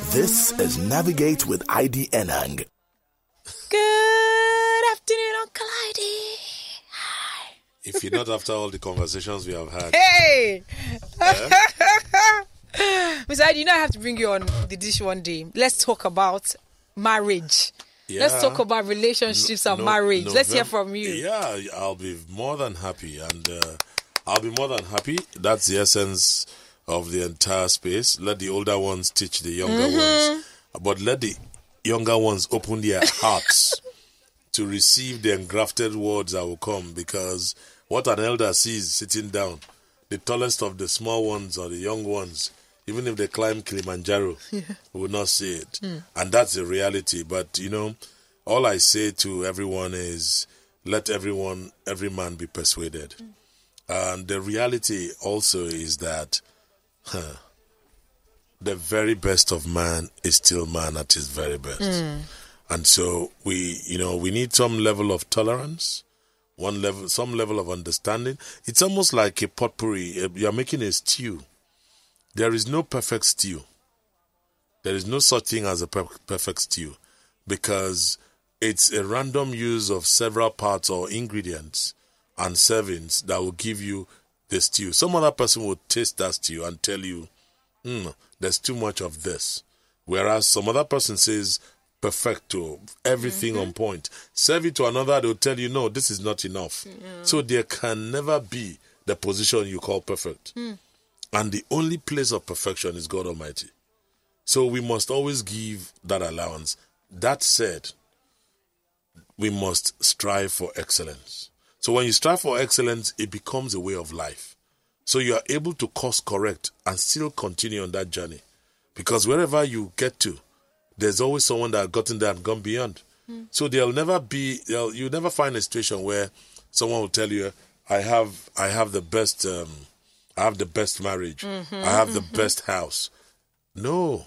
This is Navigate with ID Enang. Good afternoon, Uncle ID. Hi. If you're not after all the conversations we have had. Hey! Mr. ID, I have to bring you on the dish one day. Let's talk about marriage. Yeah. Let's talk about relationships and marriage. Let's hear from you. Yeah, I'll be more than happy. And I'll be more than happy. That's the essence of the entire space. Let the older ones teach the younger ones. But let the younger ones open their hearts to receive the engrafted words that will come. Because what an elder sees sitting down, the tallest of the small ones or the young ones, even if they climb Kilimanjaro, will not see it. And that's the reality. But, all I say to everyone is, let every man be persuaded. And the reality also is that the very best of man is still man at his very best. And so we need some level of tolerance, some level of understanding. It's almost like a potpourri. You're making a stew. There is no perfect stew. There is no such thing as a perfect stew, because it's a random use of several parts or ingredients and servings that will give you the stew. Some other person will taste that stew and tell you, there's too much of this. Whereas some other person says, perfecto, everything on point. Serve it to another, they'll tell you, no, this is not enough. So there can never be the position you call perfect. And the only place of perfection is God Almighty. So we must always give that allowance. That said, we must strive for excellence. So when you strive for excellence, it becomes a way of life. So you are able to course correct and still continue on that journey. Because wherever you get to, there's always someone that has gotten there and gone beyond. So you'll never find a situation where someone will tell you, I have the best marriage. I have the best house. No.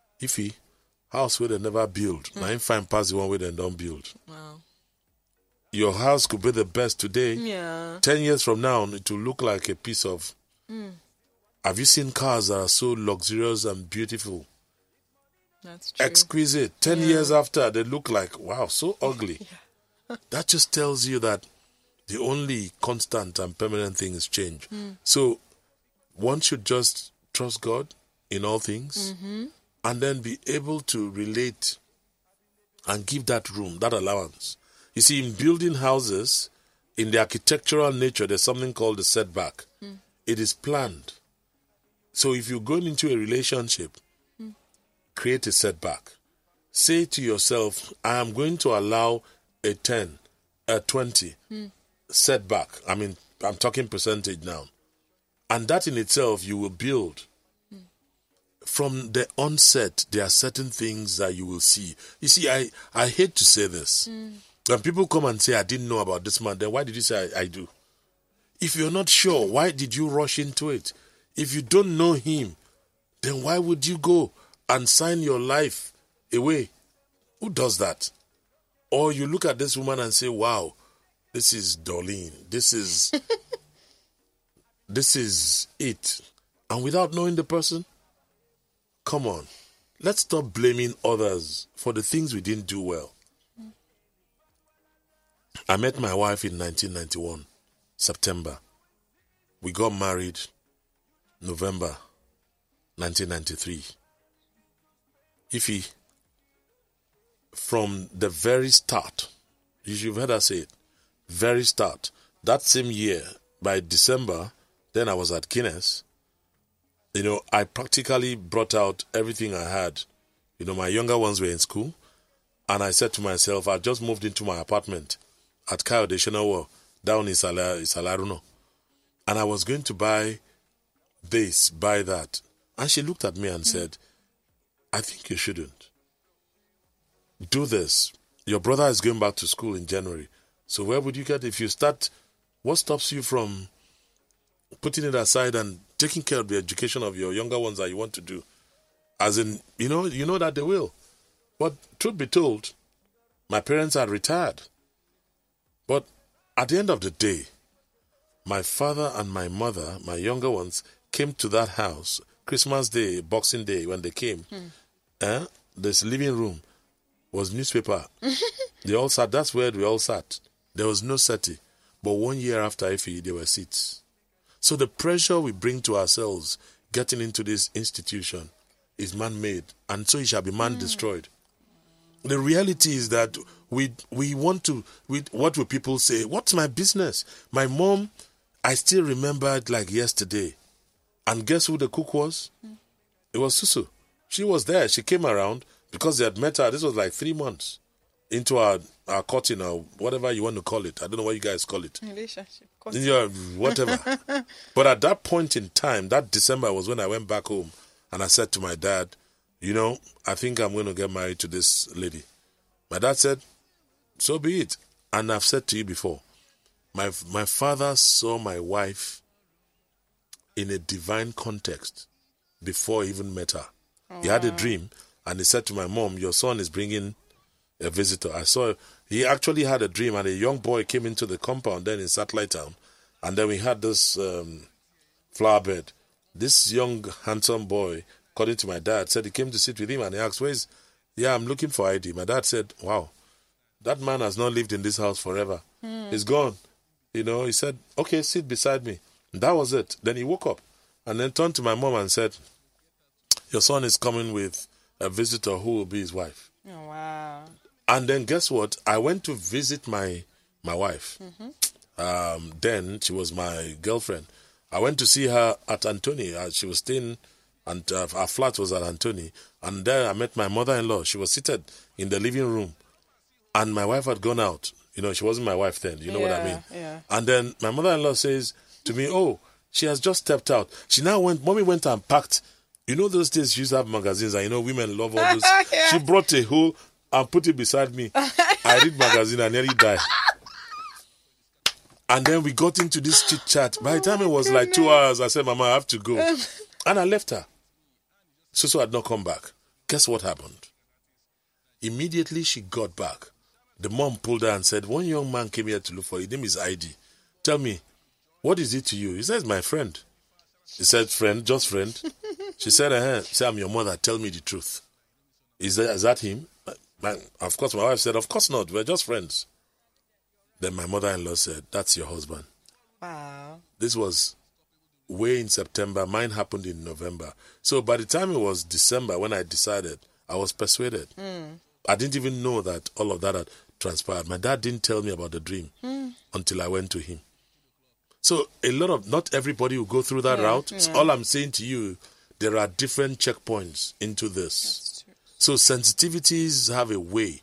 House where they never build. Now you find past the one where they don't build. Wow. Your house could be the best today. Yeah. 10 years from now, it will look like a piece of... Have you seen cars that are so luxurious and beautiful? That's true. Exquisite. 10 years after, they look like, wow, so ugly. That just tells you that the only constant and permanent thing is change. So one should just trust God in all things and then be able to relate and give that room, that allowance. You see, in building houses, in the architectural nature, there's something called the setback. It is planned. So if you're going into a relationship, create a setback. Say to yourself, I am going to allow a 10, a 20 setback. I mean, I'm talking percentage now. And that in itself, you will build. From the onset, there are certain things that you will see. You see, I hate to say this. When people come and say, I didn't know about this man, then why did you say I do? If you're not sure, why did you rush into it? If you don't know him, then why would you go and sign your life away? Who does that? Or you look at this woman and say, wow, this is Darlene. This is it. And without knowing the person, come on. Let's stop blaming others for the things we didn't do well. I met my wife in 1991, September. We got married November 1993. From the very start, you've heard us say it, very start, that same year, by December, then I was at Guinness, I practically brought out everything I had. My younger ones were in school, and I said to myself, I just moved into my apartment at Kayode Shenawa, down in Salaruno. And I was going to buy that. And she looked at me and said, I think you shouldn't. Do this. Your brother is going back to school in January. So where would you get if you start? What stops you from putting it aside and taking care of the education of your younger ones that you want to do? As in, you know that they will. But truth be told, my parents are retired. But at the end of the day, my father and my mother, my younger ones, came to that house Christmas Day, Boxing Day, when they came. This living room was newspaper. They all sat. That's where we all sat. There was no settee. But 1 year after Ife, there were seats. So the pressure we bring to ourselves getting into this institution is man-made, and so it shall be man-destroyed. The reality is that we want to, what will people say? What's my business? My mom, I still remember it like yesterday. And guess who the cook was? It was Susu. She was there. She came around because they had met her. This was like 3 months into our courting or whatever you want to call it. I don't know what you guys call it. Relationship. Yeah, whatever. But at that point in time, that December was when I went back home and I said to my dad, I think I'm going to get married to this lady. My dad said, so be it. And I've said to you before, my father saw my wife in a divine context before he even met her. Oh, he had a dream and he said to my mom, your son is bringing a visitor. He actually had a dream and a young boy came into the compound then in Satellite Town. And then we had this flower bed. This young, handsome boy, according to my dad, said he came to sit with him and he asked, I'm looking for ID. My dad said, wow, that man has not lived in this house forever. He's gone. He said, okay, sit beside me. And that was it. Then he woke up and then turned to my mom and said, your son is coming with a visitor who will be his wife. Oh, wow. And then guess what? I went to visit my wife. Then she was my girlfriend. I went to see her at Antony. She was staying, and our flat was at Antony. And there I met my mother-in-law. She was seated in the living room. And my wife had gone out. She wasn't my wife then. You know what I mean? Yeah. And then my mother-in-law says to me, oh, she has just stepped out. Mommy went and packed. Those days she used to have magazines. And women love all those. Yeah. She brought a whole and put it beside me. I read magazine and nearly died. And then we got into this chit chat. By the time it was like 2 hours, I said, Mama, I have to go. And I left her. Susu had not come back. Guess what happened? Immediately she got back. The mom pulled her and said, one young man came here to look for you. His name is ID. Tell me, what is it to you? He says, my friend. He said, friend, just friend. She said, say, I'm your mother. Tell me the truth. Is that him? Of course, my wife said, of course not. We're just friends. Then my mother-in-law said, that's your husband. Wow. This was way in September. Mine happened in November. So by the time it was December when I decided, I was persuaded. I didn't even know that all of that had transpired. My dad didn't tell me about the dream until I went to him. So not everybody will go through that route. Yeah. So all I'm saying to you, there are different checkpoints into this. So sensitivities have a way.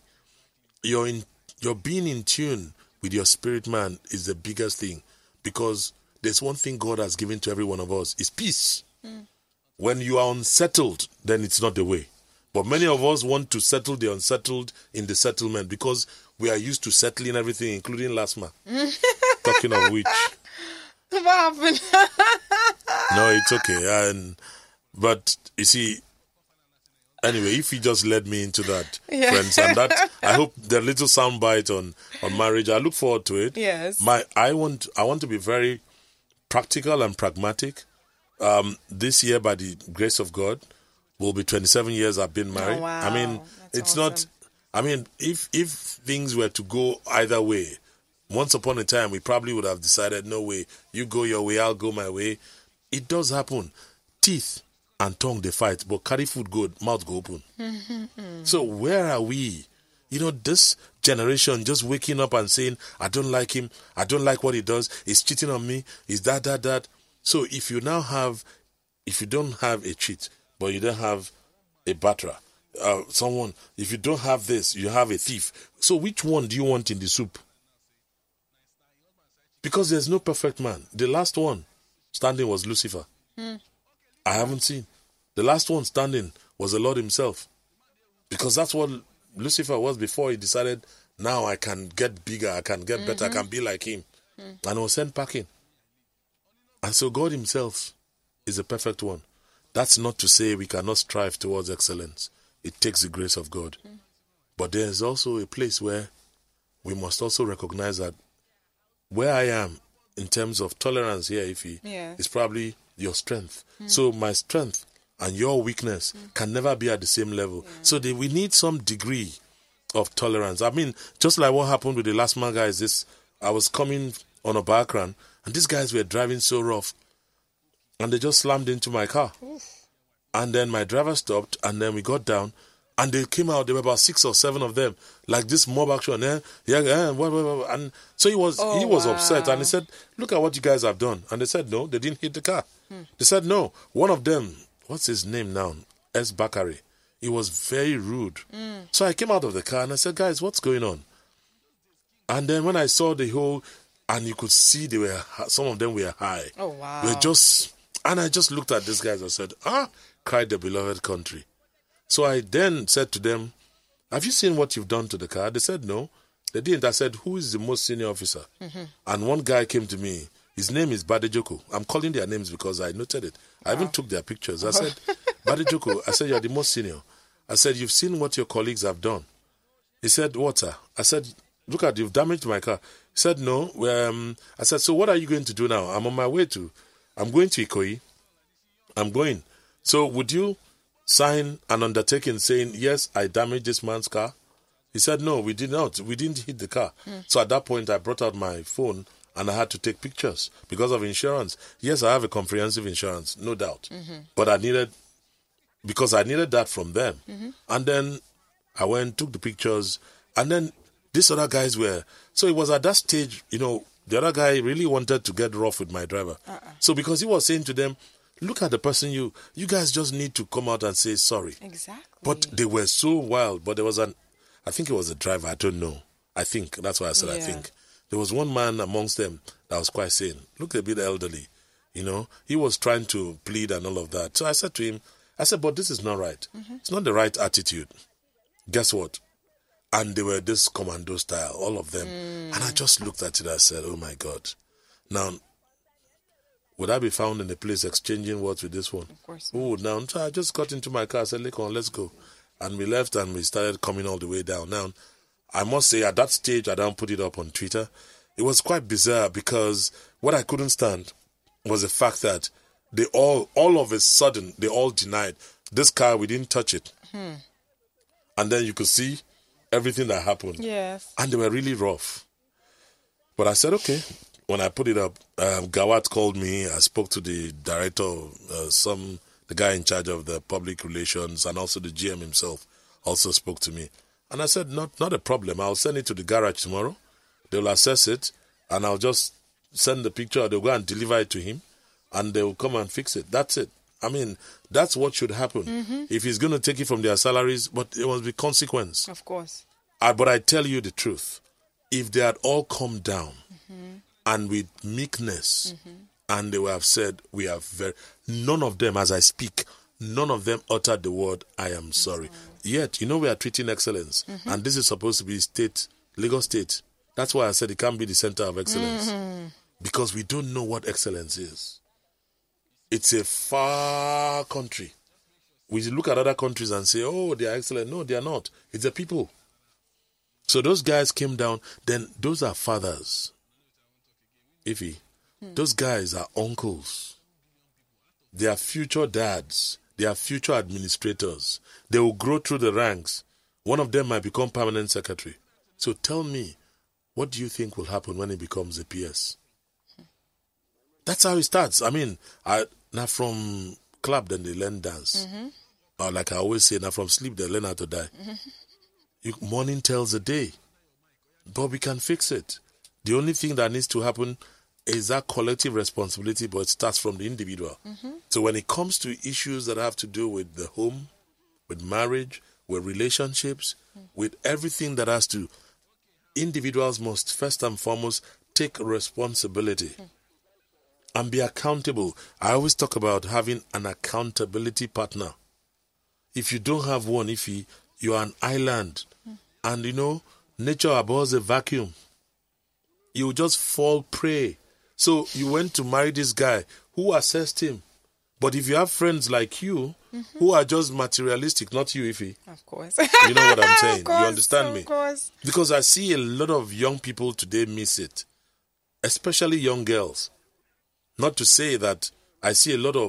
You're being in tune with your spirit man is the biggest thing, because there's one thing God has given to every one of us is peace. When you are unsettled, then it's not the way. But many of us want to settle the unsettled in the settlement because we are used to settling everything, including LASMA. Talking of which. What happened? No, it's okay. But you see, anyway, if you just led me into that, friends, and that, I hope the little soundbite on marriage, I look forward to it. Yes. I want to be very practical and pragmatic. This year, by the grace of God, will be 27 years I've been married. Oh, wow. I mean, That's it's awesome. not. If things were to go either way, once upon a time we probably would have decided, no way, you go your way, I'll go my way. It does happen. Teeth and tongue they fight, but carry food good, mouth go open. So where are we? This generation just waking up and saying, I don't like him, I don't like what he does, he's cheating on me, he's that. So if you don't have a cheat, but you don't have a batterer, if you don't have this, you have a thief. So which one do you want in the soup? Because there's no perfect man. The last one standing was Lucifer. I haven't seen. The last one standing was the Lord himself. Because that's what Lucifer was before he decided, now I can get bigger, I can get better, I can be like him. And he was sent packing. And so God himself is the perfect one. That's not to say we cannot strive towards excellence. It takes the grace of God. But there's also a place where we must also recognize that where I am in terms of tolerance here, Ify, is probably your strength. So my strength and your weakness can never be at the same level. So we need some degree of tolerance. I mean, just like what happened with the last man guys, I was coming on a background, and these guys were driving so rough, and they just slammed into my car. And then my driver stopped, and then we got down, and they came out. There were about 6 or 7 of them, like this mob action. And so he was upset, and he said, "Look at what you guys have done." And they said, "No, they didn't hit the car." They said, "No." One of them, what's his name now? S. Bakari. He was very rude. So I came out of the car and I said, "Guys, what's going on?" And then when I saw the whole, and you could see some of them were high. Oh, wow. And I just looked at these guys and said, cried the beloved country. So I then said to them, "Have you seen what you've done to the car?" They said, "No." They didn't. I said, "Who is the most senior officer?" And one guy came to me. His name is Badejoko. I'm calling their names because I noted it. I even took their pictures. I said, "Badejoko," I said, "You're the most senior." I said, "You've seen what your colleagues have done." He said, "What, sir?" I said, "Look at, you've damaged my car." He said, "No." I said, "So what are you going to do now?" I'm on my way I'm going to Ikoyi. I'm going. So would you sign an undertaking saying, "Yes, I damaged this man's car"? He said, "No, we did not. We didn't hit the car." So at that point, I brought out my phone and I had to take pictures because of insurance. Yes, I have a comprehensive insurance, no doubt. But I needed that from them. And then I went, took the pictures, and then these other guys so it was at that stage, the other guy really wanted to get rough with my driver. So because he was saying to them, "Look at the person, you guys just need to come out and say sorry." Exactly. But they were so wild. But there was I think it was a driver, I don't know. I think, that's why I said I think. There was one man amongst them that was quite sane. Looked a bit elderly, He was trying to plead and all of that. So I said to him, "But this is not right. It's not the right attitude." Guess what? And they were this commando style, all of them. And I just looked at it, I said, "Oh my God. Now, would I be found in a place exchanging words with this one?" Of course. Who would now? So I just got into my car, I said, "Lekon, let's go." And we left and we started coming all the way down. Now, I must say, at that stage, I don't put it up on Twitter. It was quite bizarre because what I couldn't stand was the fact that they all of a sudden, they all denied, "This car, we didn't touch it." And then you could see everything that happened. Yes. And they were really rough. But I said, okay. When I put it up, Gawat called me. I spoke to the director, the guy in charge of the public relations, and also the GM himself also spoke to me. And I said, not a problem. I'll send it to the garage tomorrow. They'll assess it, and I'll just send the picture. They'll go and deliver it to him, and they'll come and fix it. That's it. I mean, that's what should happen. If he's going to take it from their salaries, but there must be consequence. Of course. But I tell you the truth. If they had all come down and with meekness, and they would have said, none of them, as I speak, none of them uttered the word, "I am sorry." Yet, we are treating excellence. And this is supposed to be Lagos State. That's why I said it can't be the center of excellence. Because we don't know what excellence is. It's a far country. We look at other countries and say, "Oh, they are excellent." No, they are not. It's the people. So those guys came down. Then those are fathers. Ify. Those guys are uncles. They are future dads. They are future administrators. They will grow through the ranks. One of them might become permanent secretary. So tell me, what do you think will happen when he becomes a PS? That's how it starts. I mean, now from club, then they learn dance. Or like I always say, now from sleep, they learn how to die. Morning tells the day. But we can fix it. The only thing that needs to happen is that collective responsibility, but it starts from the individual. So when it comes to issues that have to do with the home, with marriage, with relationships, with everything that has to, individuals must first and foremost take responsibility and be accountable. I always talk about having an accountability partner. If you don't have one, if you are an island, and nature abhors a vacuum, you just fall prey. So you went to marry this guy who assessed him. But if you have friends like you who are just materialistic, not you, Ify. Of course. You know what I'm saying? Of course, you understand me? Of course. Because I see a lot of young people today miss it, especially young girls. Not to say that I see a lot of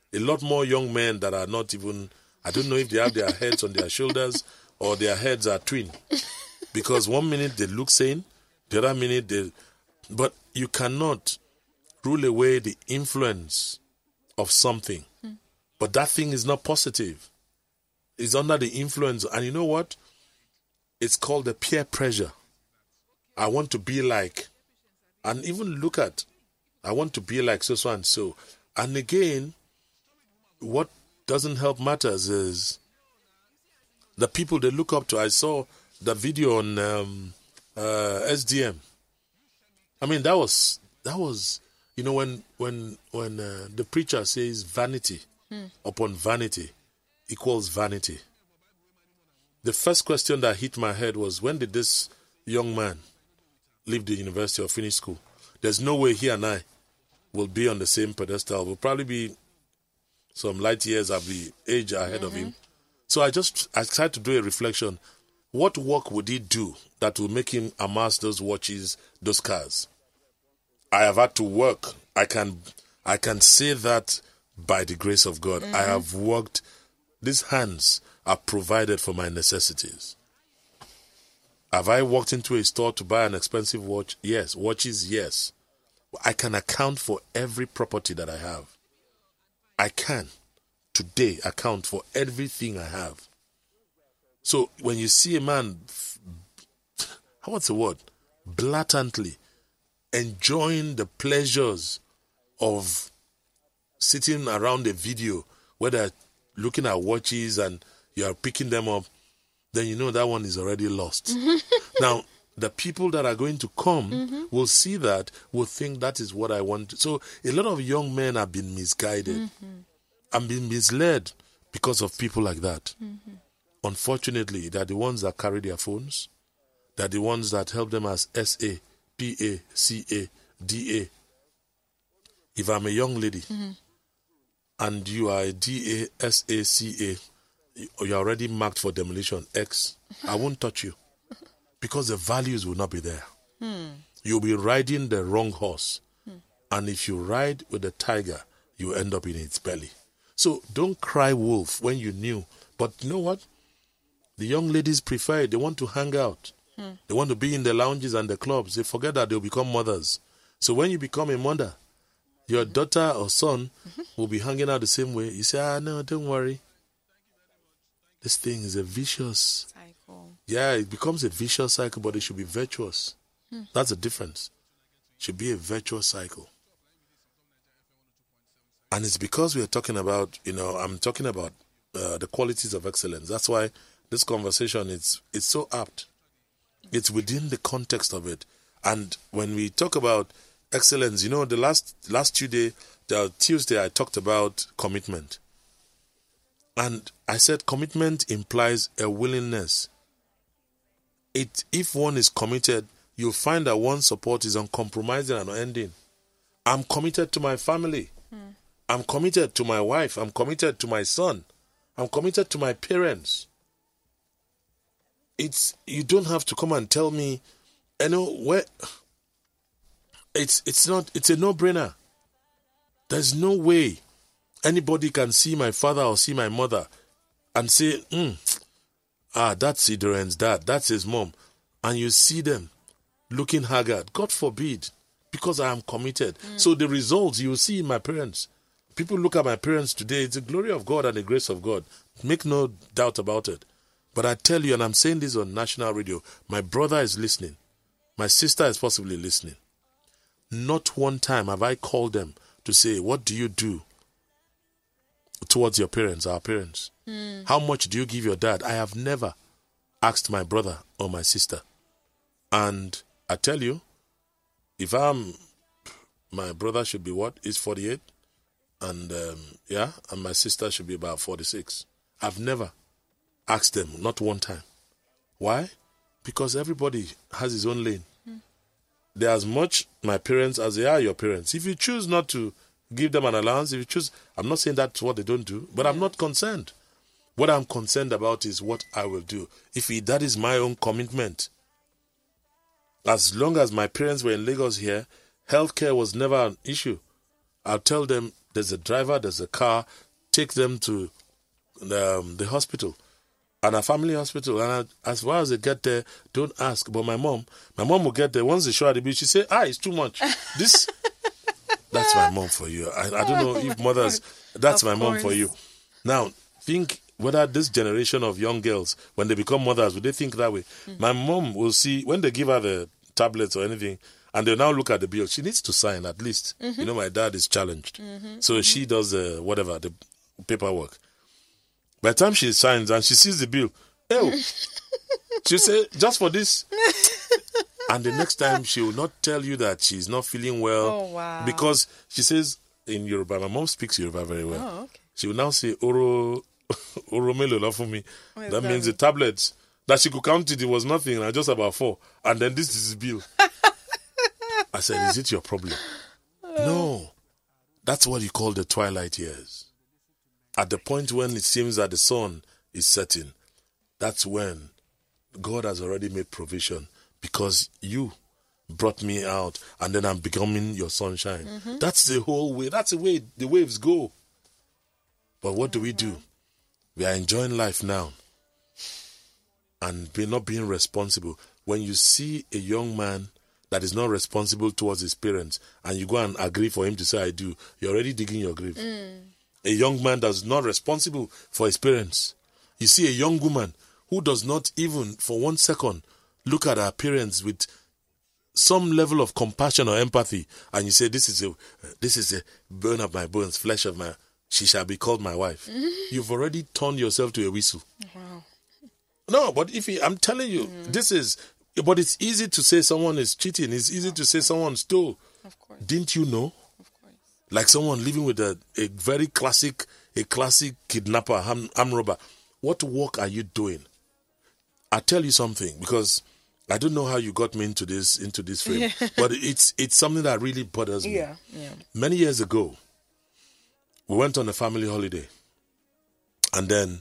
A lot more young men that are not even, I don't know if they have their heads on their shoulders or their heads are twin. Because 1 minute they look sane, the other minute they... But you cannot rule away the influence of something. But that thing is not positive. It's under the influence. And you know what? It's called the peer pressure. I want to be like... And even look at, I want to be like so and so. And again, what doesn't help matters is the people they look up to. I saw the video on SDM. I mean, that was you know, when the preacher says vanity upon vanity equals vanity. The first question that hit my head was, when did this young man leave the university or finish school? There's no way he and I will be on the same pedestal. We'll probably be some light years of the age ahead of him. So I tried to do a reflection. What work would he do that will make him amass those watches, those cars? I have had to work. I can say that by the grace of God. I have worked. These hands are provided for my necessities. Have I walked into a store to buy an expensive watch? Yes. Watches? Yes. I can account for every property that I have. I can today account for everything I have. So when you see a man, what's the word? Blatantly enjoying the pleasures of sitting around a video where they're looking at watches and you are picking them up, then you know that one is already lost. Now, the people that are going to come will see that, will think that is what I want. So a lot of young men have been misguided and been misled because of people like that. Unfortunately, they're the ones that carry their phones. They're the ones that help them as SA, PA, CA, DA. If I'm a young lady and you are a DA, SA, CA, you're already marked for demolition, X, I won't touch you because the values will not be there. You'll be riding the wrong horse. And if you ride with the tiger, you end up in its belly. So don't cry wolf when you knew. But you know what? The young ladies prefer it. They want to hang out. They want to be in the lounges and the clubs. They forget that they'll become mothers. So when you become a mother, your daughter or son will be hanging out the same way. You say, no, don't worry. This thing is a vicious cycle. Yeah, it becomes a vicious cycle, but it should be virtuous. That's the difference. It should be a virtuous cycle. And it's because we are talking about, I'm talking about the qualities of excellence. That's why this conversation, it's so apt. It's within the context of it. And when we talk about excellence, the last Tuesday, I talked about commitment. And I said commitment implies a willingness. If one is committed, you'll find that one's support is uncompromising and unending. I'm committed to my family. I'm committed to my wife. I'm committed to my son. I'm committed to my parents. You don't have to come and tell me, where. It's a no-brainer. There's no way anybody can see my father or see my mother and say, that's Idoren's dad, that's his mom. And you see them looking haggard. God forbid, because I am committed. So the results you will see in my parents. People look at my parents today, it's the glory of God and the grace of God. Make no doubt about it. But I tell you, and I'm saying this on national radio, my brother is listening. My sister is possibly listening. Not one time have I called them to say, what do you do towards your parents, our parents? How much do you give your dad? I have never asked my brother or my sister. And I tell you, my brother should be He's 48. And and my sister should be about 46. I've never asked them, not one time. Why? Because everybody has his own lane. They're as much my parents as they are your parents. If you choose not to give them an allowance, I'm not saying that's what they don't do, but I'm not concerned. What I'm concerned about is what I will do. That is my own commitment. As long as my parents were in Lagos here, healthcare was never an issue. I'll tell them there's a driver, there's a car, take them to the hospital, and a family hospital. And as far as they get there, don't ask. But my mom will get there. Once they show her the bill, she say, it's too much. This, that's my mom for you. I don't know if mothers, that's my mom for you. Now, think whether this generation of young girls, when they become mothers, would they think that way? My mom will see, when they give her the tablets or anything, and they now look at the bill, she needs to sign at least. You know, my dad is challenged. So she does the paperwork. By the time she signs and she sees the bill, she'll say, just for this. And the next time she will not tell you that she's not feeling well. Oh, wow. Because she says in Yoruba, my mom speaks Yoruba very well. Oh, okay. She will now say, Oromelo for me. What That is means that? the tablets that she could count it was nothing, and just about 4. And then this is the bill. I said, is it your problem? No. That's what you call the twilight years. At the point when it seems that the sun is setting, that's when God has already made provision, because you brought me out and then I'm becoming your sunshine. That's the whole way. That's the way the waves go. But what do? We are enjoying life now and not being responsible. When you see a young man that is not responsible towards his parents and you go and agree for him to say, I do, you're already digging your grave. A young man that's not responsible for his parents. You see a young woman who does not even for 1 second look at her parents with some level of compassion or empathy, and you say, this is a bone of my bones, flesh of my, she shall be called my wife. You've already turned yourself to a whistle. Wow. No, but I'm telling you, but it's easy to say someone is cheating. It's easy to say someone stole. Of course. Didn't you know? Of course. Like someone living with a very classic kidnapper, arm robber. What work are you doing? I'll tell you something, because I don't know how you got me into this frame, but it's something that really bothers me. Yeah. Many years ago, we went on a family holiday, and then,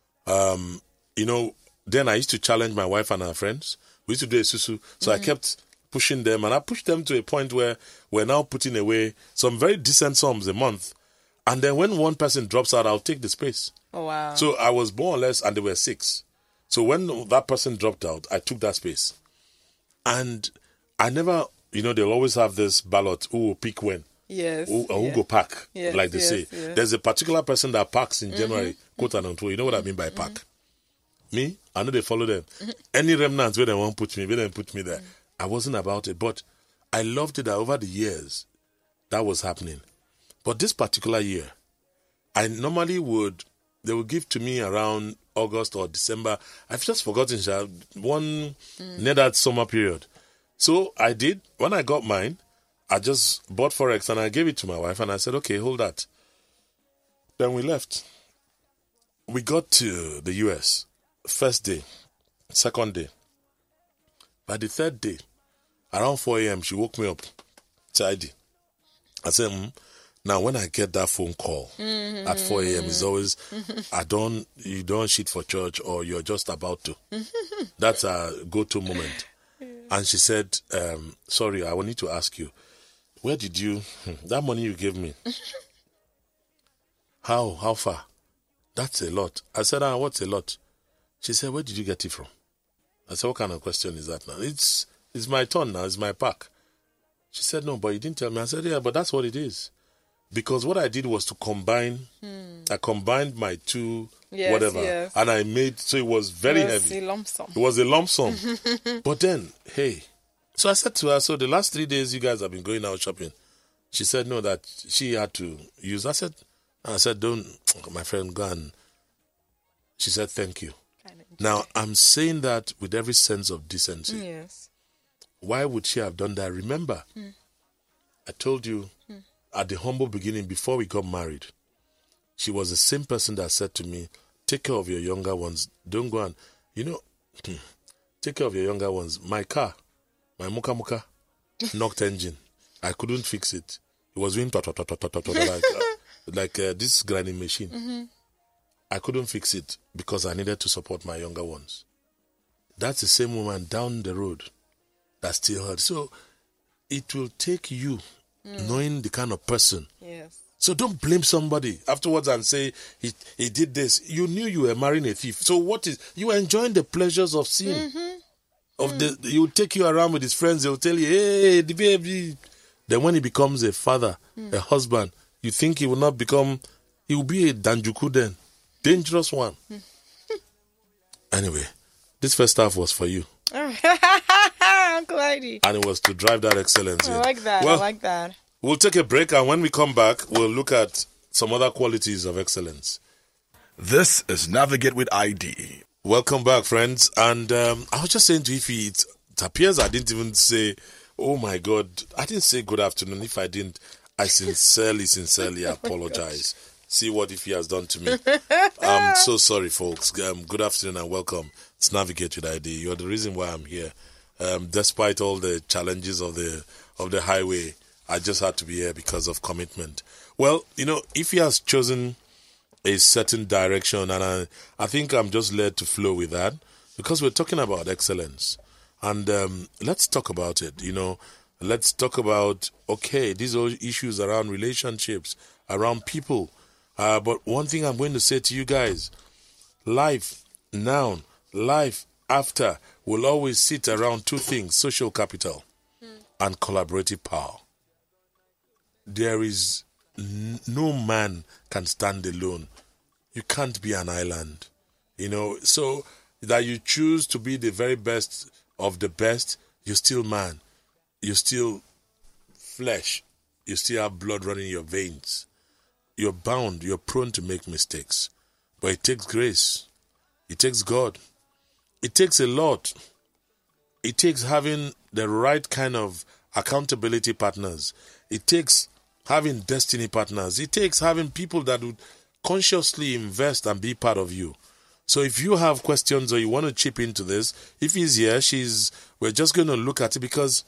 then I used to challenge my wife and her friends. We used to do a susu, so I kept pushing them, and I pushed them to a point where we're now putting away some very decent sums a month, and then when one person drops out, I'll take the space. Oh, wow. So I was more or less, and there were 6. So when that person dropped out, I took that space. And I never, they'll always have this ballot, who will pick when. Yes. Who go pack, Yes, like they say. yes. There's a particular person that packs in January, quote and unquote. You know what I mean by pack? Me, I know they follow them. Any remnants where they won't put me, where they put me there. I wasn't about it, but I loved it that over the years, that was happening. But this particular year, I normally they would give to me around August or December. I've just forgotten, one near that summer period. So I did. When I got mine, I just bought Forex and I gave it to my wife and I said, okay, hold that. Then we left. We got to the US. First day, second day. By the third day, around 4 a.m., she woke me up. Tidy. I said, Now, when I get that phone call at 4 a.m., it's always, you don't shit for church or you're just about to. That's a go-to moment. And she said, sorry, I need to ask you, where did you, that money you gave me, how far? That's a lot. I said, what's a lot? She said, where did you get it from? I said, what kind of question is that now? It's my turn now, it's my pack. She said, no, but you didn't tell me. I said, yeah, but that's what it is. Because what I did was to combine, I combined my two, Yes. and I made, so it was very heavy. A lump sum. It was a lump sum. But then, hey, so I said to her, so the last 3 days you guys have been going out shopping. She said, no, that she had to use. I said, don't, my friend, go and. She said, thank you. Now, I'm saying that with every sense of decency. Yes. Why would she have done that? Remember, I told you at the humble beginning, before we got married, she was the same person that said to me, take care of your younger ones. Don't go and, take care of your younger ones. My car, my muka knocked engine. I couldn't fix it. It was doing like this grinding machine. I couldn't fix it because I needed to support my younger ones. That's the same woman down the road that still heard. So it will take you knowing the kind of person So don't blame somebody afterwards and say he did this. You knew you were marrying a thief. So you are enjoying the pleasures of sin. He will take you around with his friends. They will tell you, hey, the baby. Then when he becomes a father, a husband, you think he will be a danjuku then. Dangerous one. Anyway, this first half was for you. Uncle Heidi. And it was to drive that excellence in. I like that. Well, I like that. We'll take a break, and when we come back, we'll look at some other qualities of excellence. This is Navigate with ID. Welcome back, friends. And I was just saying to Ify, it appears I didn't even say, oh my God, I didn't say good afternoon. If I didn't, I sincerely apologize. See what Ify has done to me. I'm so sorry, folks. Good afternoon and welcome. It's Navigate with ID. You're the reason why I'm here. Despite all the challenges of the highway, I just had to be here because of commitment. Well, Ify has chosen a certain direction, and I think I'm just led to flow with that because we're talking about excellence. And let's talk about it. Let's talk about, these are issues around relationships, around people. But one thing I'm going to say to you guys, life now, life after will always sit around two things, social capital and collaborative power. There is no man can stand alone. You can't be an island, so that you choose to be the very best of the best, you're still man. You're still flesh. You still have blood running in your veins. You're bound. You're prone to make mistakes. But it takes grace. It takes God. It takes a lot. It takes having the right kind of accountability partners. It takes having destiny partners. It takes having people that would consciously invest and be part of you. So if you have questions or you want to chip into this, if he's here, we're just going to look at it because,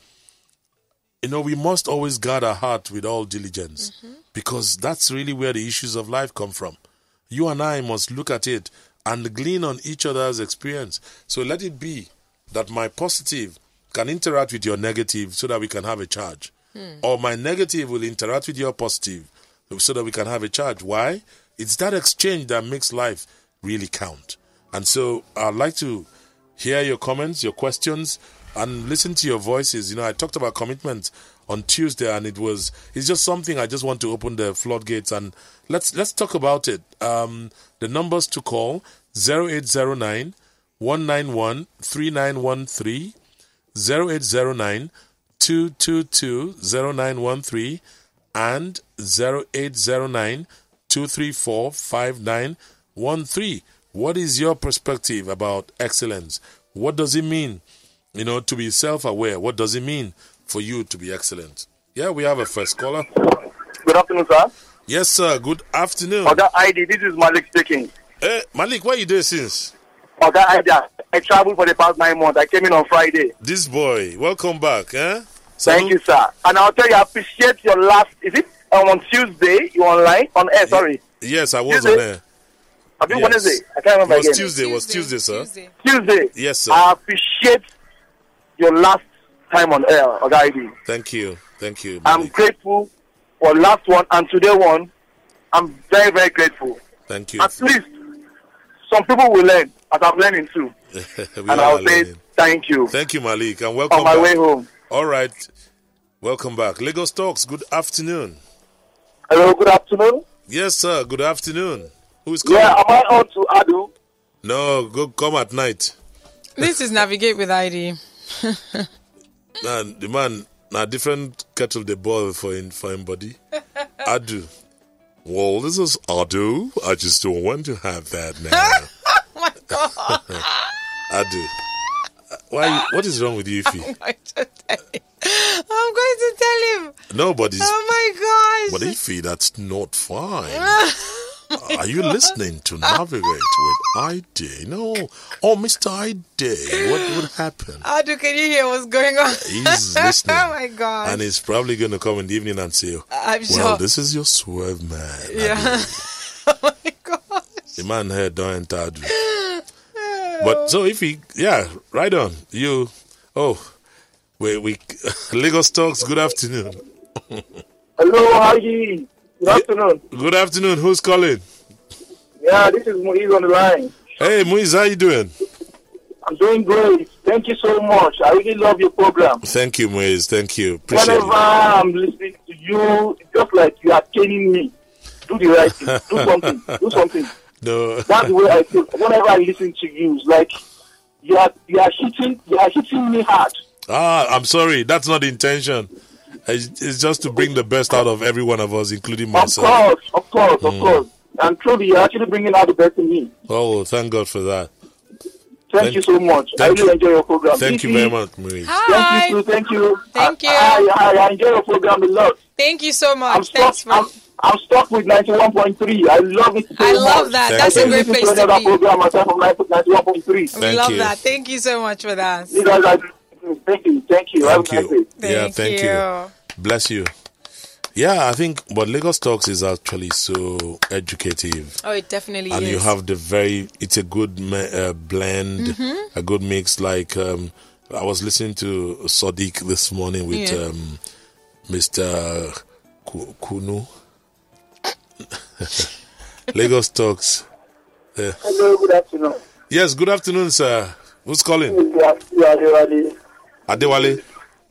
we must always guard our heart with all diligence because that's really where the issues of life come from. You and I must look at it and glean on each other's experience. So let it be that my positive can interact with your negative so that we can have a charge. Or my negative will interact with your positive so that we can have a charge. Why? It's that exchange that makes life really count. And so I'd like to hear your comments, your questions, and listen to your voices. I talked about commitment on Tuesday, and it's just something I just want to open the floodgates, and let's talk about it. The numbers to call, 0809 191 3913, 0809 222 0913, and 0809 234 5913. What is your perspective about excellence? What does it mean, to be self-aware? What does it mean for you to be excellent? Yeah, we have a first caller. Good afternoon, sir. Yes, sir. Good afternoon. Oga ID, this is Malik speaking. Hey, Malik, where you doing since? Oga ID, I traveled for the past 9 months. I came in on Friday. This boy, welcome back, eh? Thank you, sir. And I'll tell you, I appreciate your last, is it on Tuesday, you online, on air, sorry. Yes, I was Tuesday? on air. I think Yes. Wednesday. I can't remember It was again. Tuesday. It was Tuesday, sir. Tuesday. Yes, sir. I appreciate your last time on air, Oga ID. Thank you. Thank you, I'm Malik. grateful for last one and today one. I'm very, very grateful. Thank you. At least some people will learn, as I'm learning too. We And are I'll say learning. thank you Thank you, Malik, and welcome on my back. way home. All right. Welcome back. Lagos Talks, good afternoon. Hello, good afternoon. Yes, sir. Good afternoon. Who is calling? Yeah, am I on to Adu? No, come at night. This is Navigate with ID. Nah, the man, different kettle they boil for him body. Adu. Well, this is Adu. I just don't want to have that now. Oh my God. Adu. What is wrong with you, Ify? I'm going to tell him. Nobody's. Oh my But gosh. Ify, that's not fine. Are you listening to Navigate with ID? No. Oh, Mr. ID, what would happen? Adu, can you hear what's going on? He's listening. Oh my God. And he's probably going to come in the evening and say, I'm well, sure. this is your swerve, man. Yeah. Adu. Oh my gosh. The man here don't enter Adu. But so if right on. We Lagos Talks, good afternoon. Hello, how are you? Good afternoon. Good afternoon. Who's calling? Yeah, this is Moise on the line. Hey, Moise, how you doing? I'm doing great. Thank you so much. I really love your program. Thank you, Moise. Thank you. Appreciate Whenever I'm listening to you, it's just like you are caning me. Do the right thing. Do something. Do something. No. That's the way I feel. Whenever I listen to you, it's like you are hitting me hard. I'm sorry. That's not the intention. It's just to bring the best out of every one of us, including myself. Of course. And truly, you're actually bringing out the best in me. Oh, thank God for that. Thank you so much. I really enjoy your program. Thank you very much, Marie. Hi. Thank you. Thank you. I enjoy your program a lot. Thank you so much. I'm stuck with 91.3. I love it so much. I love that. That's a great place to be. Program myself from 91.3. We love that. Thank you so much for that. You guys thank you. Thank you. Thank you. Bless you. Yeah, I think, but Lagos Talks is actually so educative. Oh, it definitely and is. You have it's a good blend, a good mix. Like, I was listening to Sadiq this morning with Mr. Kunu. Lagos Talks. Hello, good afternoon. Yes, good afternoon, sir. Who's calling? Adewale.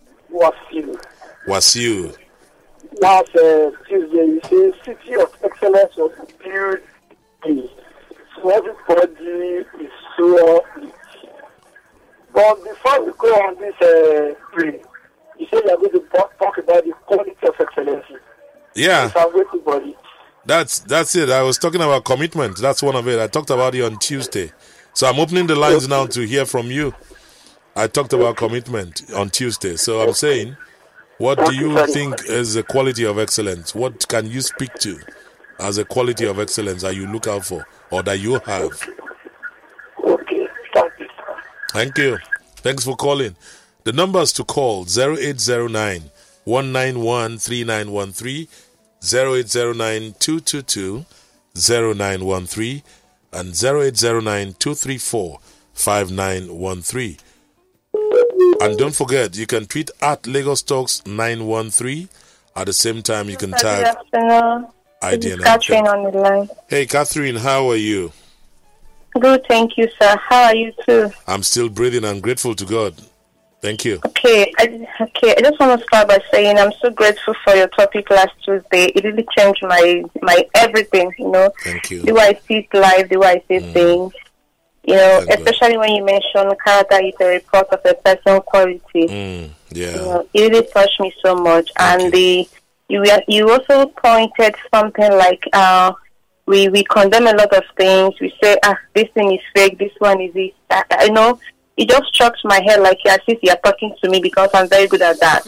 Wasiu. Last Tuesday, you say City of Excellence was built. So everybody is so. But before we go on this play, you say you are going to talk about the quality of excellence. Yeah. So I'm waiting for it. That's it. I was talking about commitment. That's one of it. I talked about it on Tuesday. So I'm opening the lines now to hear from you. I talked about commitment on Tuesday. So I'm saying, what do you think is the quality of excellence? What can you speak to as a quality of excellence that you look out for or that you have? Okay, thank you. Thank you. Thanks for calling. The numbers to call 0809 191 3913, 0809 222 0913, and 0809 234 5913. And don't forget, you can tweet at Lagos Talks 913. At the same time, you can tag ID and Catherine on the line. Hey, Catherine, how are you? Good, thank you, sir. How are you too? I'm still breathing and grateful to God. Thank you. Okay. I just want to start by saying I'm so grateful for your topic last Tuesday. It really changed my everything. Thank you. The way I see life, the way I see things. Especially when you mention character is a report of a person's quality. Yeah. It really touched me so much. Thank and you also pointed something like we condemn a lot of things. We say, this thing is fake, this one is this. It just struck my head like as if you're talking to me because I'm very good at that.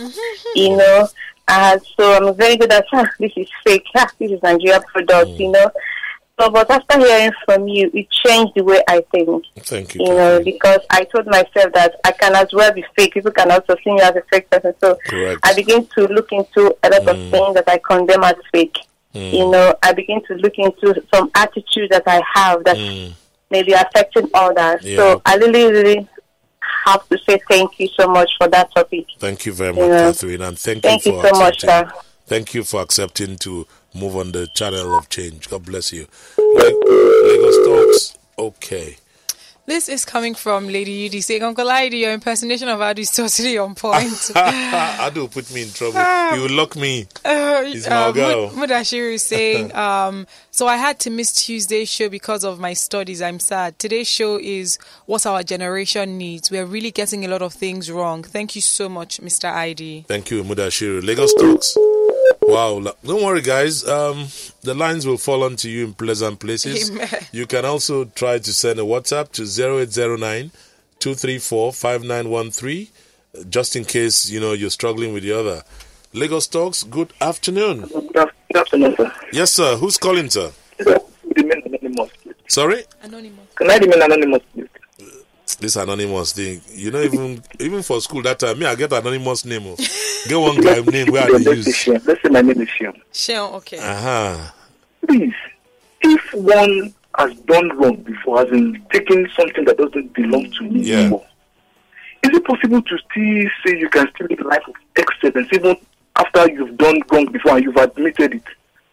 So I'm very good at this is fake, this is Nigeria product, So, but after hearing from you, it changed the way I think. Thank you. Because I told myself that I can as well be fake. People can also see me as a fake person. So correct. I begin to look into a lot of things that I condemn as fake. I begin to look into some attitudes that I have that may be affecting others. Yeah. So I really have to say thank you so much for that topic. Thank you very much, Catherine, and thank you for so much, sir. Thank you for accepting to move on the channel of change. God bless you. Lagos Talks. Okay. This is coming from Lady Yudi saying, Uncle Adi, your impersonation of Adu is totally on point. Adu put me in trouble. You will lock me. He's my girl. Mudashiru is saying, so I had to miss Tuesday's show because of my studies. I'm sad. Today's show is what our generation needs. We're really getting a lot of things wrong. Thank you so much, Mr. ID. Thank you, Mudashiru. Lagos Talks. Wow. Don't worry, guys. The lines will fall onto you in pleasant places. Amen. You can also try to send a WhatsApp to 0809 234 5913, just in case, you're struggling with the other. Lagos Talks, good afternoon. Good afternoon, sir. Yes, sir. Who's calling, sir? Remain anonymous, please. Sorry? Anonymous. Can I remain anonymous, please? This anonymous thing, even for school that time, I get anonymous name. Get one guy name where I use. Let's say my name is Shem. Shem, okay. Please, if one has done wrong before, as in taking something that doesn't belong to me anymore, is it possible to still say you can still live a life of excellence even after you've done wrong before and you've admitted it?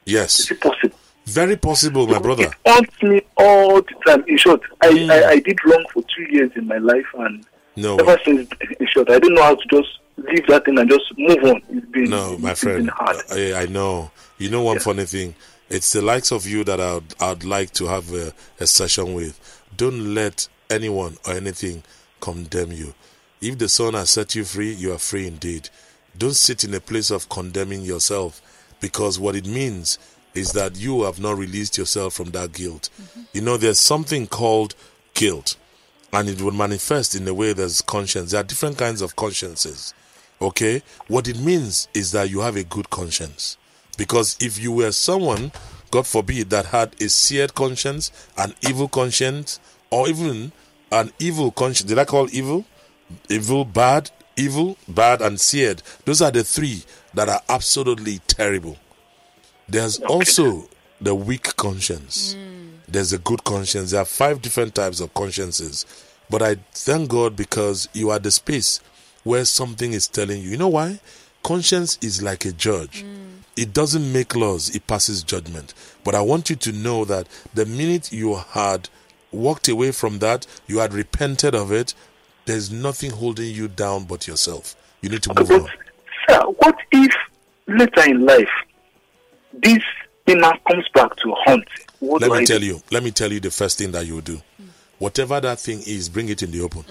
Yes. Is it possible? Very possible, my brother. It haunts me all the time. In short, I did wrong for 2 years in my life, and ever since, in short, I don't know how to just leave that thing and just move on. My friend, been hard. I know. You know one funny thing? It's the likes of you that I'd like to have a session with. Don't let anyone or anything condemn you. If the Son has set you free, you are free indeed. Don't sit in a place of condemning yourself, because what it means is that you have not released yourself from that guilt. You know, there's something called guilt, and it will manifest in the way there's conscience. There are different kinds of consciences. Okay? What it means is that you have a good conscience. Because if you were someone, God forbid, that had a seared conscience, an evil conscience, or even an evil conscience, did I call evil? Evil, bad, and seared. Those are the three that are absolutely terrible. There's also the weak conscience. There's a good conscience. There are 5 different types of consciences. But I thank God because you are at the space where something is telling you. You know why? Conscience is like a judge. It doesn't make laws, it passes judgment. But I want you to know that the minute you had walked away from that, you had repented of it, there's nothing holding you down but yourself. You need to move on. Sir, what if later in life this thing now comes back to haunt? Let me tell you the first thing that you do. Whatever that thing is, bring it in the open.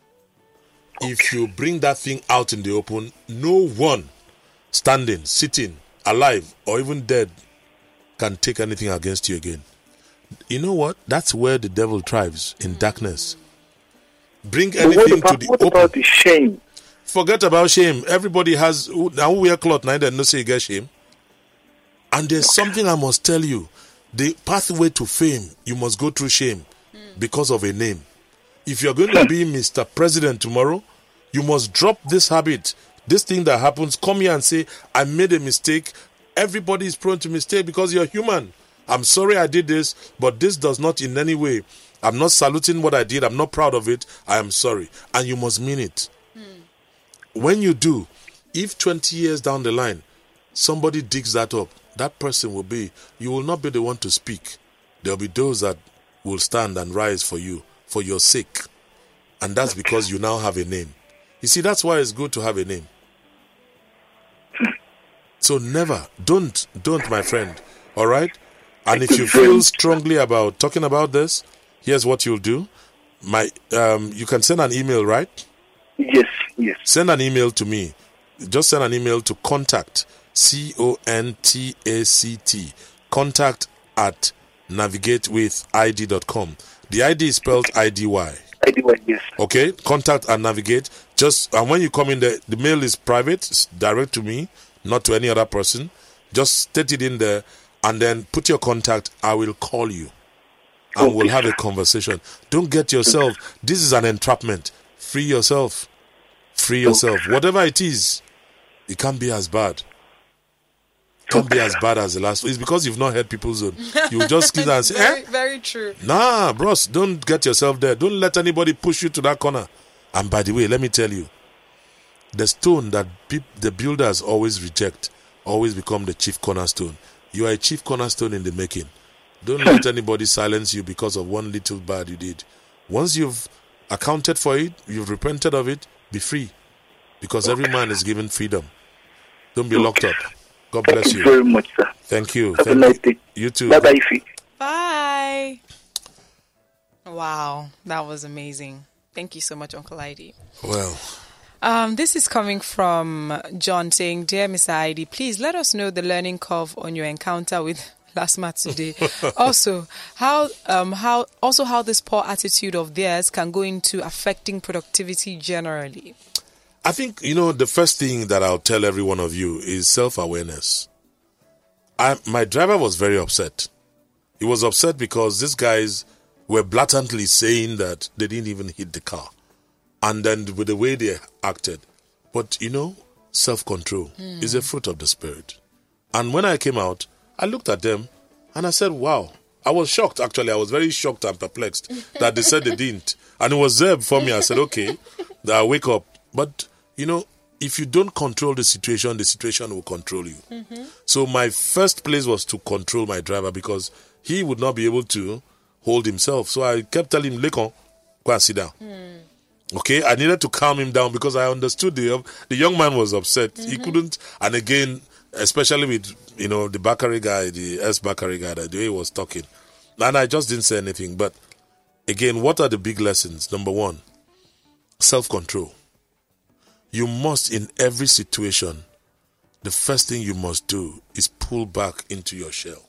If you bring that thing out in the open, no one standing, sitting, alive, or even dead can take anything against you again. You know what? That's where the devil thrives, in darkness. Bring anything to the open. What about the shame? Forget about shame. Everybody has, now we wear cloth, now they no say you get shame. And there's something I must tell you. The pathway to fame, you must go through shame because of a name. If you're going to be Mr. President tomorrow, you must drop this habit. This thing that happens, come here and say, I made a mistake. Everybody is prone to mistake because you're human. I'm sorry I did this, but this does not in any way. I'm not saluting what I did. I'm not proud of it. I am sorry. And you must mean it. When you do, if 20 years down the line, somebody digs that up, that person will be, you will not be the one to speak. There will be those that will stand and rise for you, for your sake. And that's because you now have a name. You see, that's why it's good to have a name. So never, don't, my friend. All right? And if you feel strongly about talking about this, here's what you'll do. You can send an email, right? Yes. Send an email to me. Just send an email to contact, CONTACT, contact at navigatewithid.com. The ID is spelled IDY. IDY, yes. Okay, contact and navigate. And when you come in there, the mail is private, it's direct to me, not to any other person. Just state it in there and then put your contact. I will call you and we'll have a conversation. Don't get yourself. This is an entrapment. Free yourself. Whatever it is, it can't be as bad. Can't be as bad as the last. It's because you've not heard people's own. You just keep and say, Very true. Nah, bros, don't get yourself there. Don't let anybody push you to that corner. And by the way, let me tell you, the stone that the builders always reject always become the chief cornerstone. You are a chief cornerstone in the making. Don't let anybody silence you because of one little bad you did. Once you've accounted for it, you've repented of it, be free. Because every man is given freedom. Don't be locked up. God bless you. Thank you very much, sir. Thank you. Have a nice day. You too. Bye-bye. Bye. Wow, that was amazing. Thank you so much, Uncle ID. Well, this is coming from John saying, Dear Mr. ID, please let us know the learning curve on your encounter with Lasma today. Also, how this poor attitude of theirs can go into affecting productivity generally. I think, the first thing that I'll tell every one of you is self-awareness. My driver was very upset. He was upset because these guys were blatantly saying that they didn't even hit the car. And then with the way they acted. But, self-control is a fruit of the Spirit. And when I came out, I looked at them and I said, wow. I was shocked, actually. I was very shocked and perplexed that they said they didn't. And it was there before me. I said, okay, I'll wake up. But, if you don't control the situation will control you. So my first place was to control my driver because he would not be able to hold himself. So I kept telling him, Lekon, go and sit down. Okay, I needed to calm him down because I understood the young man was upset. He couldn't, and again, especially with, the Bakari guy, the Bakari guy, the way he was talking. And I just didn't say anything. But again, what are the big lessons? Number one, self-control. You must, in every situation, the first thing you must do is pull back into your shell.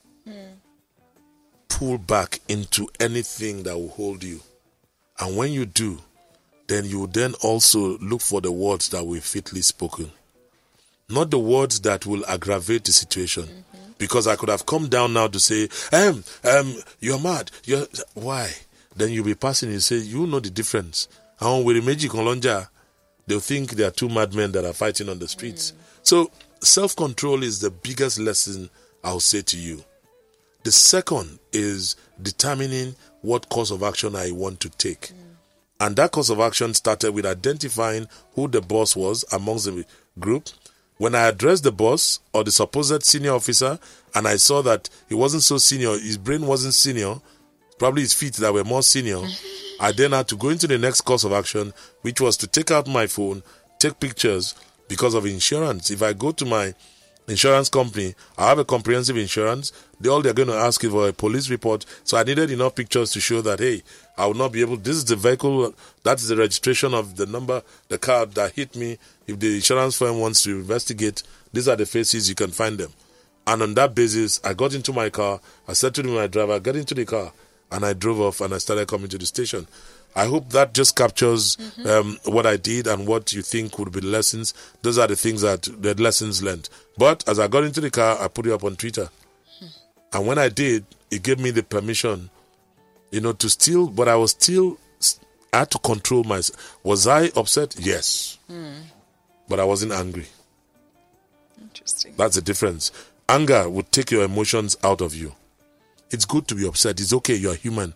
Pull back into anything that will hold you. And when you do, then you then also look for the words that will be fitly spoken. Not the words that will aggravate the situation. Because I could have come down now to say, you're mad. Why? Then you'll be passing and say, you know the difference. And with the Meji Kolonja, they'll think there are two madmen that are fighting on the streets. So self-control is the biggest lesson I'll say to you. The second is determining what course of action I want to take. And that course of action started with identifying who the boss was amongst the group. When I addressed the boss or the supposed senior officer and I saw that he wasn't so senior, his brain wasn't senior, probably his feet that were more senior, I then had to go into the next course of action, which was to take out my phone, take pictures because of insurance. If I go to my insurance company, I have a comprehensive insurance, they're going to ask you for a police report. So I needed enough pictures to show that, hey, I will not be able, this is the vehicle, that's the registration of the number, the car that hit me. If the insurance firm wants to investigate, these are the faces, you can find them. And on that basis, I got into my car, I said to my driver, get into the car. And I drove off and I started coming to the station. I hope that just captures what I did and what you think would be the lessons. Those are the things the lessons learned. But as I got into the car, I put it up on Twitter. And when I did, it gave me the permission, to still, but I had to control myself. Was I upset? Yes. But I wasn't angry. Interesting. That's the difference. Anger would take your emotions out of you. It's good to be upset. It's okay. You're human.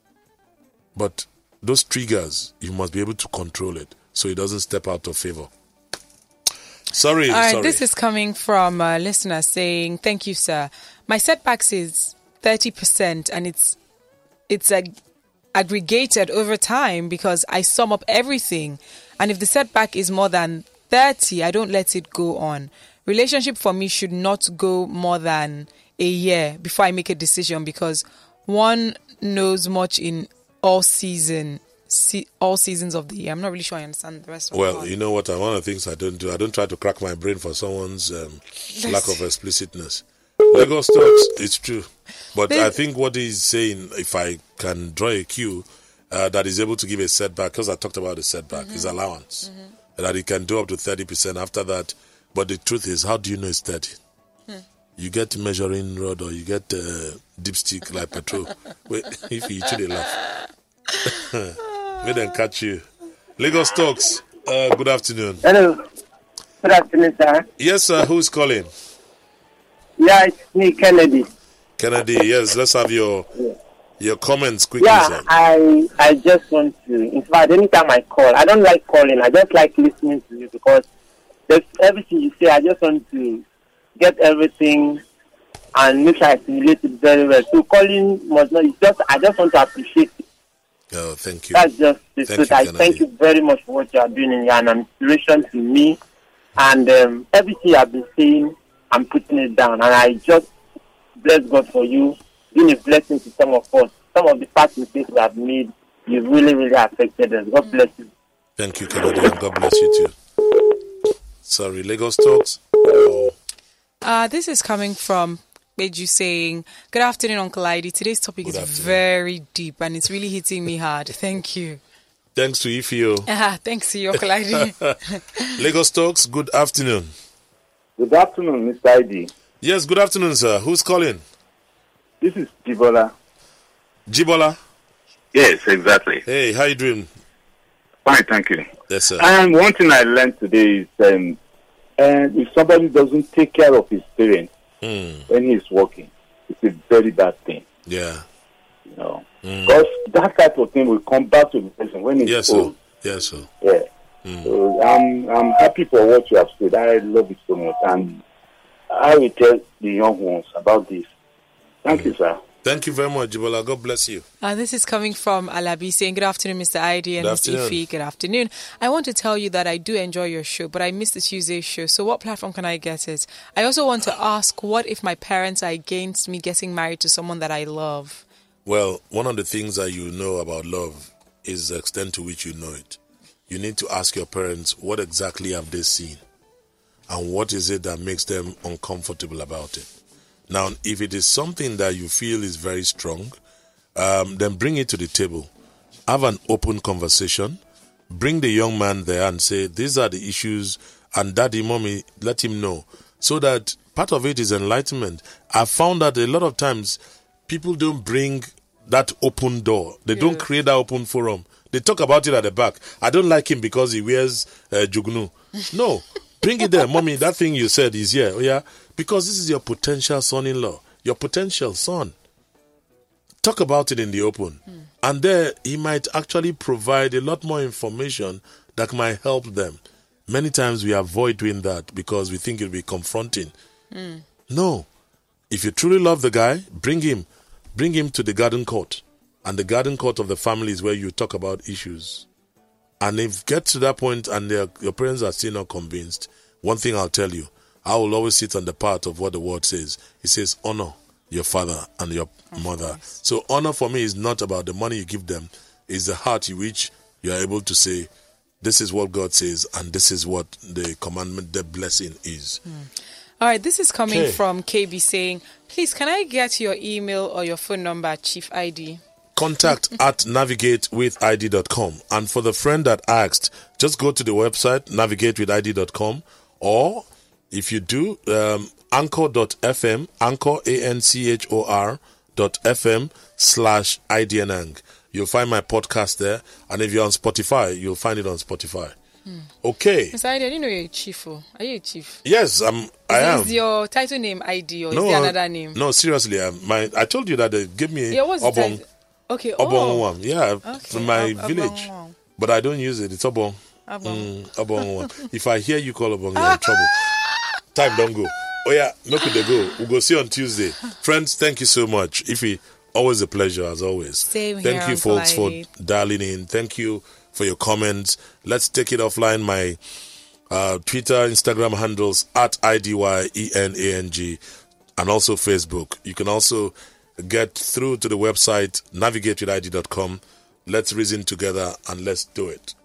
But those triggers, you must be able to control it so it doesn't step out of favor. Sorry. This is coming from a listener saying, thank you, sir. My setbacks is 30% and it's aggregated over time because I sum up everything. And if the setback is more than 30, I don't let it go on. Relationship for me should not go more than a year before I make a decision because one knows much in all seasons of the year. I'm not really sure I understand the rest of it. Well, you know what? One of the things I don't do, I don't try to crack my brain for someone's lack of explicitness. Lagos talks, it's true. But I think what he's saying, if I can draw a cue, that is able to give a setback, because I talked about the setback, is allowance. That it can do up to 30% after that. But the truth is, how do you know it's 30? You get measuring rod or you get dipstick like petrol. Wait, if you should laugh. We then catch you. Lagos Talks, good afternoon. Hello. Good afternoon, sir. Yes, sir. Who's calling? Yeah, it's me, Kennedy. Kennedy, yes. Let's have your comments quickly, sir. I just want to, in fact, anytime I call, I don't like calling. I just like listening to you because there's everything you say. I just want to get everything and make sure I assimilate it very well. So calling must not, I just want to appreciate it. Oh, thank you. That's just the truth. Thank you very much for what you are doing, and you're an inspiration to me. And everything I've been saying, I'm putting it down. And I just bless God for you, being a blessing to some of us. Some of the past mistakes we have made, you've really, really affected us. God bless you. Thank you, Kennedy, and God bless you too. Sorry, Lagos Talks. Oh. This is coming from Beju saying, good afternoon, Uncle Heidi. Today's topic is very deep and it's really hitting me hard. Thank you. Thanks to Ifio. Thanks to you, Uncle Heidi. Lagos Talks, good afternoon. Good afternoon, Mr. Heidi. Yes, good afternoon, sir. Who's calling? This is Jibola. Jibola? Yes, exactly. Hey, how you doing? Fine, thank you. Yes, sir. And one thing I learned today is if somebody doesn't take care of his parents when he's working, it's a very bad thing. Yeah. You know, because that type of thing will come back to the person when he's old. Yes, sir. Yeah. So I'm happy for what you have said. I love it so much, and I will tell the young ones about this. Thank you, sir. Thank you very much, Jibola. God bless you. This is coming from Alabi saying, good afternoon, Mr. ID and Mr. Ife. Good afternoon. I want to tell you that I do enjoy your show, but I missed the Tuesday show. So what platform can I get it? I also want to ask, what if my parents are against me getting married to someone that I love? Well, one of the things that you know about love is the extent to which you know it. You need to ask your parents, what exactly have they seen? And what is it that makes them uncomfortable about it? Now, if it is something that you feel is very strong, then bring it to the table. Have an open conversation. Bring the young man there and say, these are the issues, and daddy, mommy, let him know. So that part of it is enlightenment. I've found that a lot of times people don't bring that open door. They don't create that open forum. They talk about it at the back. I don't like him because he wears jugnu. No, bring it there. Mommy, that thing you said is here. Oh, yeah? Because this is your potential son-in-law, your potential son. Talk about it in the open. And there, he might actually provide a lot more information that might help them. Many times we avoid doing that because we think it will be confronting. No. If you truly love the guy, bring him to the garden court. And the garden court of the family is where you talk about issues. And if you get to that point and your parents are still not convinced, one thing I'll tell you, I will always sit on the part of what the word says. It says, honor your father and your mother. So honor for me is not about the money you give them. It's the heart in which you are able to say, this is what God says, and this is what the commandment, the blessing is. All right, this is coming from KB saying, please, can I get your email or your phone number, Chief ID? Contact at navigatewithid.com. And for the friend that asked, just go to the website, navigatewithid.com, or if you do, anchor.fm, anchor, anchor.fm/IDNang. You'll find my podcast there. And if you're on Spotify, you'll find it on Spotify. Okay. Mr. ID, I didn't know you're a chief. Are you a chief? Yes, I am. Is your title name ID or is there another name? No, seriously. I told you that they gave me Obong. Okay, Obong. Yeah, from my village. But I don't use it. It's Obong. Obong. If I hear you call Obong, you're in trouble. Time don't go. Oh yeah, look at the go. We'll go see you on Tuesday. Friends, thank you so much. Ify, always a pleasure as always. Same here. Thank you folks for dialing in. Thank you for your comments. Let's take it offline. My Twitter, Instagram handles at IDYENANG and also Facebook. You can also get through to the website navigatewithid.com. Let's reason together and let's do it.